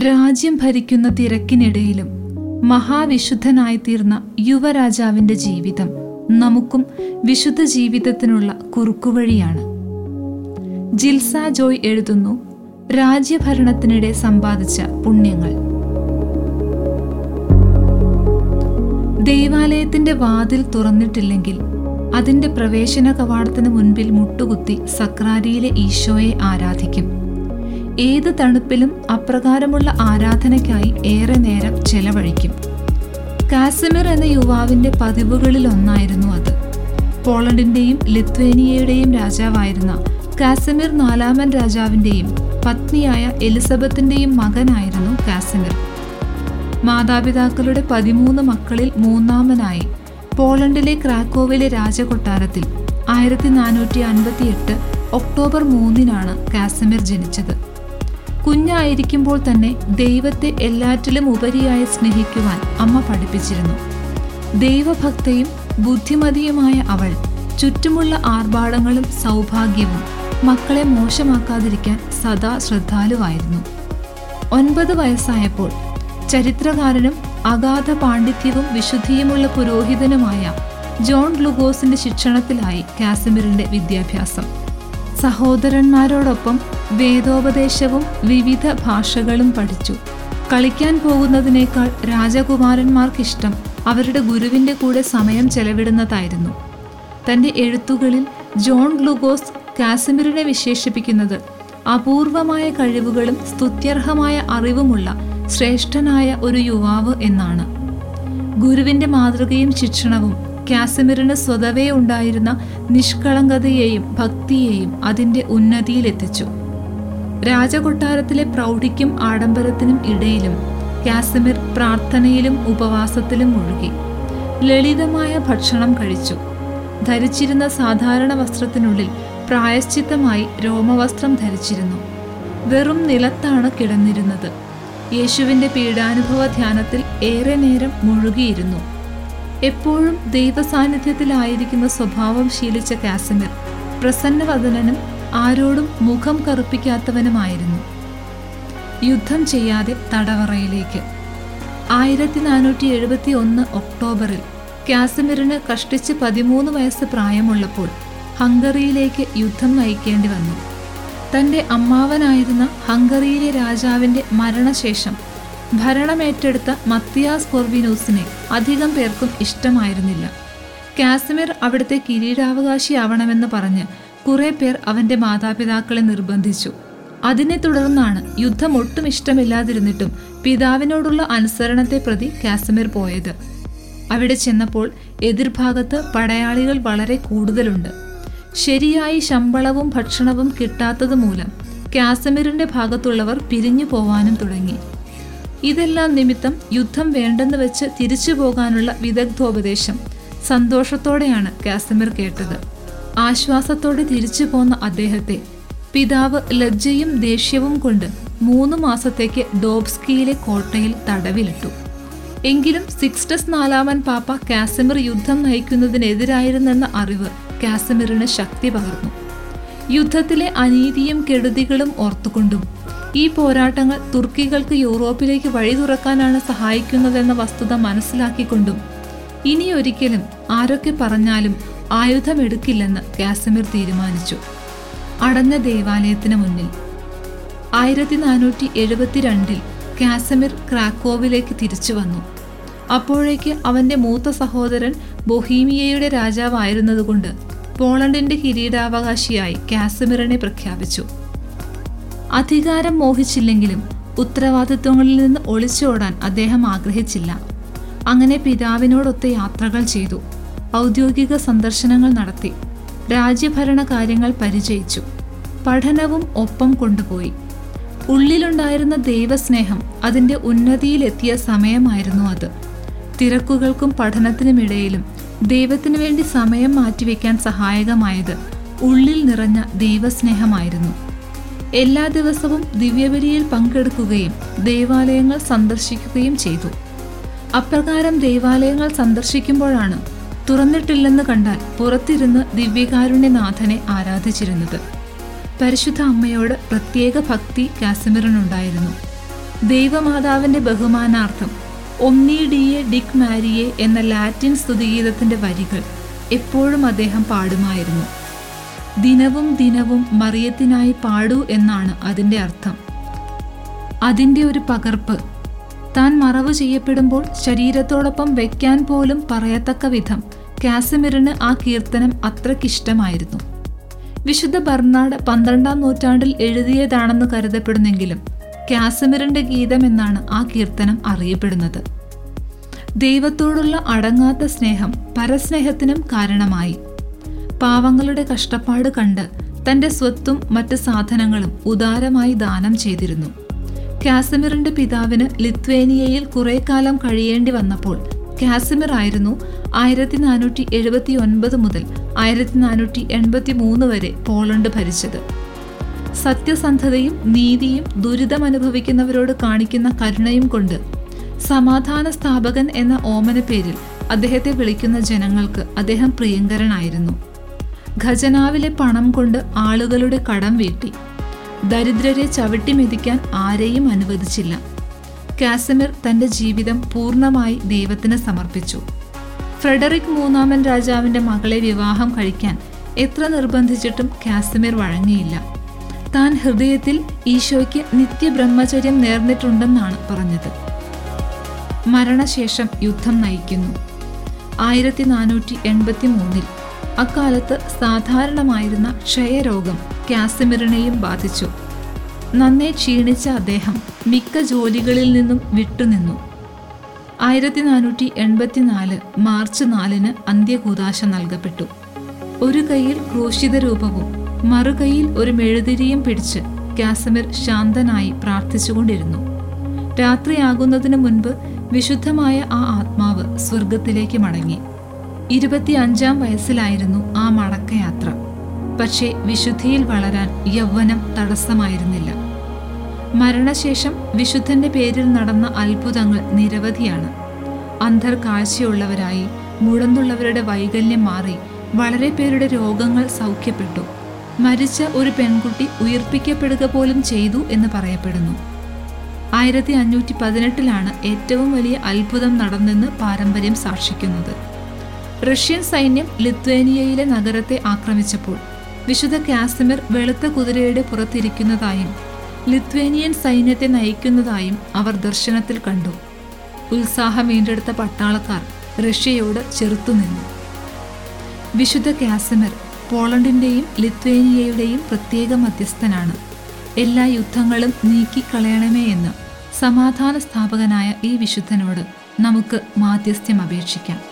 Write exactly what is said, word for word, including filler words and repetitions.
രാജ്യം ഭരിക്കുന്ന തിരക്കിനിടയിലും മഹാവിശുദ്ധനായിത്തീർന്ന യുവരാജാവിൻ്റെ ജീവിതം നമുക്കും വിശുദ്ധ ജീവിതത്തിനുള്ള കുറുക്കുവഴിയാണ്. ജിൽസ ജോയ് എഴുതുന്നു, രാജ്യഭരണത്തിനിടെ സമ്പാദിച്ച പുണ്യങ്ങൾ. ദൈവാലയത്തിന്റെ വാതിൽ തുറന്നിട്ടില്ലെങ്കിൽ അതിന്റെ പ്രവേശന കവാടത്തിന് മുൻപിൽ മുട്ടുകുത്തി സക്രാരിയിലെ ഈശോയെ ആരാധിക്കും. ഏത് തണുപ്പിലും അപ്രകാരമുള്ള ആരാധനയ്ക്കായി ഏറെ നേരം ചെലവഴിക്കും. കാസിമിർ എന്ന യുവാവിന്റെ പതിവുകളിൽ ഒന്നായിരുന്നു അത്. പോളണ്ടിന്റെയും ലിത്വേനിയയുടെയും രാജാവായിരുന്ന കാസിമിർ നാലാമൻ രാജാവിന്റെയും പത്നിയായ എലിസബത്തിന്റെയും മകനായിരുന്നു കാസിമിർ. മാതാപിതാക്കളുടെ പതിമൂന്ന് മക്കളിൽ മൂന്നാമനായി പോളണ്ടിലെ ക്രാക്കോവിലെ രാജകൊട്ടാരത്തിൽ ആയിരത്തി നാനൂറ്റി അൻപത്തി എട്ട് ഒക്ടോബർ മൂന്നിനാണ് കാസിമിർ ജനിച്ചത്. കുഞ്ഞായിരിക്കുമ്പോൾ തന്നെ ദൈവത്തെ എല്ലാറ്റിലും ഉപരിയായി സ്നേഹിക്കുവാൻ അമ്മ പഠിപ്പിച്ചിരുന്നു. ദൈവഭക്തയും ബുദ്ധിമതിയുമായ അവൾ ചുറ്റുമുള്ള ആർഭാടങ്ങളും സൗഭാഗ്യവും മക്കളെ മോശമാക്കാതിരിക്കാൻ സദാ ശ്രദ്ധാലുവായിരുന്നു. ഒൻപത് വയസ്സായപ്പോൾ ചരിത്രകാരനും അഗാധ പാണ്ഡിത്യവും വിശുദ്ധിയുമുള്ള പുരോഹിതനുമായ ജോൺ ഗ്ലുഗോസിന്റെ ശിക്ഷണത്തിലായി കാസിമിറിന്റെ വിദ്യാഭ്യാസം. സഹോദരന്മാരോടൊപ്പം വേദോപദേശവും വിവിധ ഭാഷകളും പഠിച്ചു. കളിക്കാൻ പോകുന്നതിനേക്കാൾ രാജകുമാരന്മാർക്കിഷ്ടം അവരുടെ ഗുരുവിന്റെ കൂടെ സമയം ചെലവിടുന്നതായിരുന്നു. തന്റെ എഴുത്തുകളിൽ ജോൺ ഗ്ലുഗോസ് കാസിമിറിനെ വിശേഷിപ്പിക്കുന്നത് അപൂർവമായ കഴിവുകളും സ്തുത്യർഹമായ അറിവുമുള്ള ശ്രേഷ്ഠനായ ഒരു യുവാവ് എന്നാണ്. ഗുരുവിന്റെ മാതൃകയും ശിക്ഷണവും കാസിമിറിന് സ്വതവേ ഉണ്ടായിരുന്ന നിഷ്കളങ്കതയെയും ഭക്തിയെയും അതിന്റെ ഉന്നതിയിലെത്തിച്ചു. രാജകൊട്ടാരത്തിലെ പ്രൗഢിക്കും ആഡംബരത്തിനും ഇടയിലും കാസിമിർ പ്രാർത്ഥനയിലും ഉപവാസത്തിലും മുഴുകി. ലളിതമായ ഭക്ഷണം കഴിച്ചു. ധരിച്ചിരുന്ന സാധാരണ വസ്ത്രത്തിനുള്ളിൽ പ്രായശ്ചിത്തമായി രോമവസ്ത്രം ധരിച്ചിരുന്നു. വെറും നിലത്താണ് കിടന്നിരുന്നത്. യേശുവിന്റെ പീഡാനുഭവ ധ്യാനത്തിൽ ഏറെ നേരം മുഴുകിയിരുന്നു. എപ്പോഴും ദൈവസാന്നിധ്യത്തിലായിരിക്കുന്ന സ്വഭാവം ശീലിച്ച കാസിമിർ പ്രസന്നവദനനും ആരോടും മുഖം കറുപ്പിക്കാത്തവനുമായിരുന്നു. യുദ്ധം ചെയ്യാതെ തടവറയിലേക്ക്. ആയിരത്തി നാനൂറ്റി എഴുപത്തി ഒന്ന് ഒക്ടോബറിൽ കാസിമിറിന് കഷ്ടിച്ച് പതിമൂന്ന് വയസ്സ് പ്രായമുള്ളപ്പോൾ ഹംഗറിയിലേക്ക് യുദ്ധം നയിക്കേണ്ടി വന്നു. തന്റെ അമ്മാവനായിരുന്ന ഹംഗറിയിലെ രാജാവിന്റെ മരണശേഷം ഭരണമേറ്റെടുത്ത മത്തിയാസ് കൊർവിനൂസിനെ അധികം പേർക്കും ഇഷ്ടമായിരുന്നില്ല. കാസിമിർ അവിടുത്തെ കിരീടാവകാശിയാവണമെന്ന് പറഞ്ഞ് കുറെ പേർ അവന്റെ മാതാപിതാക്കളെ നിർബന്ധിച്ചു. അതിനെ തുടർന്നാണ് യുദ്ധം ഒട്ടും ഇഷ്ടമില്ലാതിരുന്നിട്ടും പിതാവിനോടുള്ള അനുസരണത്തെ പ്രതി കാസിമിർ പോയത്. അവിടെ ചെന്നപ്പോൾ എതിർഭാഗത്ത് പടയാളികൾ വളരെ കൂടുതലുണ്ട്. ശരിയായി ശമ്പളവും ഭക്ഷണവും കിട്ടാത്തത് മൂലം കാസിമിറിന്റെ ഭാഗത്തുള്ളവർ പിരിഞ്ഞു പോവാനും തുടങ്ങി. ഇതെല്ലാം നിമിത്തം യുദ്ധം വേണ്ടെന്ന് വെച്ച് തിരിച്ചു പോകാനുള്ള വിദഗ്ധോപദേശം സന്തോഷത്തോടെയാണ് കാസിമിർ കേട്ടത്. ആശ്വാസത്തോടെ തിരിച്ചു പോന്ന അദ്ദേഹത്തെ പിതാവ് ലജ്ജയും ദേഷ്യവും കൊണ്ട് മൂന്ന് മാസത്തേക്ക് ഡോബ്സ്കിയിലെ കോട്ടയിൽ തടവിലിട്ടു. എങ്കിലും സിക്സ്റ്റസ് നാലാമൻ പാപ്പ കാസിമിർ യുദ്ധം നയിക്കുന്നതിനെതിരായിരുന്നെന്ന അറിവ് കാസിമിറിന് ശക്തി പകർന്നു. യുദ്ധത്തിലെ അനീതിയും കെടുതികളും ഓർത്തുകൊണ്ടും ഈ പോരാട്ടങ്ങൾ തുർക്കികൾക്ക് യൂറോപ്പിലേക്ക് വഴി തുറക്കാനാണ് സഹായിക്കുന്നതെന്ന വസ്തുത മനസ്സിലാക്കിക്കൊണ്ടും ഇനിയൊരിക്കലും ആരൊക്കെ പറഞ്ഞാലും ആയുധമെടുക്കില്ലെന്ന് കാസിമിർ തീരുമാനിച്ചു. അടഞ്ഞ ദേവാലയത്തിന് മുന്നിൽ. ആയിരത്തി നാനൂറ്റി എഴുപത്തിരണ്ടിൽ കാസിമിർ ക്രാക്കോവിലേക്ക് തിരിച്ചു വന്നു. അപ്പോഴേക്ക് അവന്റെ മൂത്ത സഹോദരൻ ബൊഹീമിയയുടെ രാജാവായിരുന്നതുകൊണ്ട് പോളണ്ടിന്റെ കിരീടാവകാശിയായി കാസിമിറിനെ പ്രഖ്യാപിച്ചു. അധികാരം മോഹിച്ചില്ലെങ്കിലും ഉത്തരവാദിത്വങ്ങളിൽ നിന്ന് ഒളിച്ചോടാൻ അദ്ദേഹം ആഗ്രഹിച്ചില്ല. അങ്ങനെ പിതാവിനോടൊത്ത് യാത്രകൾ ചെയ്തു. ഔദ്യോഗിക സന്ദർശനങ്ങൾ നടത്തി. രാജ്യഭരണ കാര്യങ്ങൾ പരിചയിച്ചു. പഠനവും ഒപ്പം കൊണ്ടുപോയി. ഉള്ളിലുണ്ടായിരുന്ന ദൈവസ്നേഹം അതിൻ്റെ ഉന്നതിയിലെത്തിയ സമയമായിരുന്നു അത്. തിരക്കുകൾക്കും പഠനത്തിനുമിടയിലും ദൈവത്തിനു വേണ്ടി സമയം മാറ്റിവെക്കാൻ സഹായകമായത് ഉള്ളിൽ നിറഞ്ഞ ദൈവസ്നേഹമായിരുന്നു. എല്ലാ ദിവസവും ദിവ്യബലിയിൽ പങ്കെടുക്കുകയും ദൈവാലയങ്ങൾ സന്ദർശിക്കുകയും ചെയ്തു. അപ്രകാരം ദൈവാലയങ്ങൾ സന്ദർശിക്കുമ്പോഴാണ് തുറന്നിട്ടില്ലെന്ന് കണ്ടാൽ പുറത്തിരുന്ന് ദിവ്യകാരുണ്യനാഥനെ ആരാധിച്ചിരുന്നത്. പരിശുദ്ധ അമ്മയോട് പ്രത്യേക ഭക്തി കാസിമിറിനുണ്ടായിരുന്നു. ദൈവമാതാവിന്റെ ബഹുമാനാർത്ഥം ഒമ്നി ഡിയെ ഡിക് മാരിയെ എന്ന ലാറ്റിൻ സ്തുതിഗീതത്തിന്റെ വരികൾ എപ്പോഴും അദ്ദേഹം പാടുമായിരുന്നു. ദിനവും ദിനവും മറിയത്തിനായി പാടൂ എന്നാണ് അതിൻ്റെ അർത്ഥം. അതിൻ്റെ ഒരു പകർപ്പ് താൻ മറവ് ചെയ്യപ്പെടുമ്പോൾ ശരീരത്തോടൊപ്പം വയ്ക്കാൻ പോലും പറയത്തക്ക വിധം കാസിമിറിന് ആ കീർത്തനം അത്രയ്ക്കിഷ്ടമായിരുന്നു. വിശുദ്ധ ബർണാഡ് പന്ത്രണ്ടാം നൂറ്റാണ്ടിൽ എഴുതിയതാണെന്ന് കരുതപ്പെടുന്നെങ്കിലും കാസിമിറിന്റെ ഗീതം എന്നാണ് ആ കീർത്തനം അറിയപ്പെടുന്നത്. ദൈവത്തോടുള്ള അടങ്ങാത്ത സ്നേഹം പരസ്നേഹത്തിനും കാരണമായി. പാവങ്ങളുടെ കഷ്ടപ്പാട് കണ്ട് തൻ്റെ സ്വത്തും മറ്റ് സാധനങ്ങളും ഉദാരമായി ദാനം ചെയ്തിരുന്നു. കാസിമിറിന്റെ പിതാവിന് ലിത്വേനിയയിൽ കുറെ കാലം കഴിയേണ്ടി വന്നപ്പോൾ കാസിമിർ ആയിരുന്നു ആയിരത്തി നാനൂറ്റി എഴുപത്തി ഒൻപത് മുതൽ ആയിരത്തി നാനൂറ്റി എൺപത്തി മൂന്ന് വരെ പോളണ്ട് ഭരിച്ചത്. സത്യസന്ധതയും നീതിയും ദുരിതമനുഭവിക്കുന്നവരോട് കാണിക്കുന്ന കരുണയും കൊണ്ട് സമാധാന സ്ഥാപകൻ എന്ന ഓമന പേരിൽ അദ്ദേഹത്തെ വിളിക്കുന്ന ജനങ്ങൾക്ക് അദ്ദേഹം പ്രിയങ്കരനായിരുന്നു. ഖജനാവിലെ പണം കൊണ്ട് ആളുകളുടെ കടം വീട്ടി. ദരിദ്രരെ ചവിട്ടി മെതിക്കാൻ ആരെയും അനുവദിച്ചില്ല. കാസിമിർ തന്റെ ജീവിതം പൂർണ്ണമായി ദൈവത്തിന് സമർപ്പിച്ചു. ഫ്രെഡറിക് മൂന്നാമൻ രാജാവിന്റെ മകളെ വിവാഹം കഴിക്കാൻ എത്ര നിർബന്ധിച്ചിട്ടും കാസിമിർ വഴങ്ങിയില്ല. താൻ ഹൃദയത്തിൽ ഈശോയ്ക്ക് നിത്യബ്രഹ്മചര്യം നേർന്നിട്ടുണ്ടെന്നാണ് പറഞ്ഞത്. മരണശേഷം യുദ്ധം നയിക്കുന്നു. ആയിരത്തി നാനൂറ്റി എൺപത്തി മൂന്നിൽ അക്കാലത്ത് സാധാരണമായിരുന്ന ക്ഷയരോഗം കാസിമിറിനെയും ബാധിച്ചു. നന്നേ ക്ഷീണിച്ച അദ്ദേഹം മിക്ക ജോലികളിൽ നിന്നും വിട്ടുനിന്നു. ആയിരത്തി നാനൂറ്റി എൺപത്തിനാല് മാർച്ച് നാലിന് അന്ത്യകൂദാശ നൽകപ്പെട്ടു. ഒരു കൈയിൽ ക്രൂശിത രൂപവും മറുകൈയിൽ ഒരു മെഴുതിരിയും പിടിച്ച് കാസിമിർ ശാന്തനായി പ്രാർത്ഥിച്ചുകൊണ്ടിരുന്നു. രാത്രിയാകുന്നതിന് മുൻപ് വിശുദ്ധമായ ആ ആത്മാവ് സ്വർഗത്തിലേക്ക് മടങ്ങി. ഇരുപത്തി അഞ്ചാം വയസ്സിലായിരുന്നു ആ മടക്കയാത്ര. പക്ഷേ വിശുദ്ധിയിൽ വളരാൻ യൗവനം തടസ്സമായിരുന്നില്ല. മരണശേഷം വിശുദ്ധന്റെ പേരിൽ നടന്ന അത്ഭുതങ്ങൾ നിരവധിയാണ്. അന്ധർ കാഴ്ചയുള്ളവരായി, മുടന്തുള്ളവരുടെ വൈകല്യം മാറി, വളരെ പേരുടെ രോഗങ്ങൾ സൗഖ്യപ്പെട്ടു. മരിച്ച ഒരു പെൺകുട്ടി ഉയിർപ്പിക്കപ്പെടുക പോലും ചെയ്തു എന്ന് പറയപ്പെടുന്നു. ആയിരത്തി അഞ്ഞൂറ്റി പതിനെട്ടിലാണ് ഏറ്റവും വലിയ അത്ഭുതം നടന്നെന്ന് പാരമ്പര്യം സാക്ഷിക്കുന്നത്. റഷ്യൻ സൈന്യം ലിത്വേനിയയിലെ നഗരത്തെ ആക്രമിച്ചപ്പോൾ വിശുദ്ധ കാസിമിർ വെളുത്ത കുതിരയുടെ പുറത്തിരിക്കുന്നതായും ലിത്വേനിയൻ സൈന്യത്തെ നയിക്കുന്നതായും അവർ ദർശനത്തിൽ കണ്ടു. ഉത്സാഹം വീണ്ടെടുത്ത പട്ടാളക്കാർ റഷ്യയോട് ചെറുത്തുനിന്നു. വിശുദ്ധ കാസിമിർ പോളണ്ടിന്റെയും ലിത്വേനിയയുടെയും പ്രത്യേക മധ്യസ്ഥനാണ്. എല്ലാ യുദ്ധങ്ങളും നീക്കിക്കളയണമേ എന്ന് സമാധാന സ്ഥാപകനായ ഈ വിശുദ്ധനോട് നമുക്ക് മാധ്യസ്ഥ്യം അപേക്ഷിക്കാം.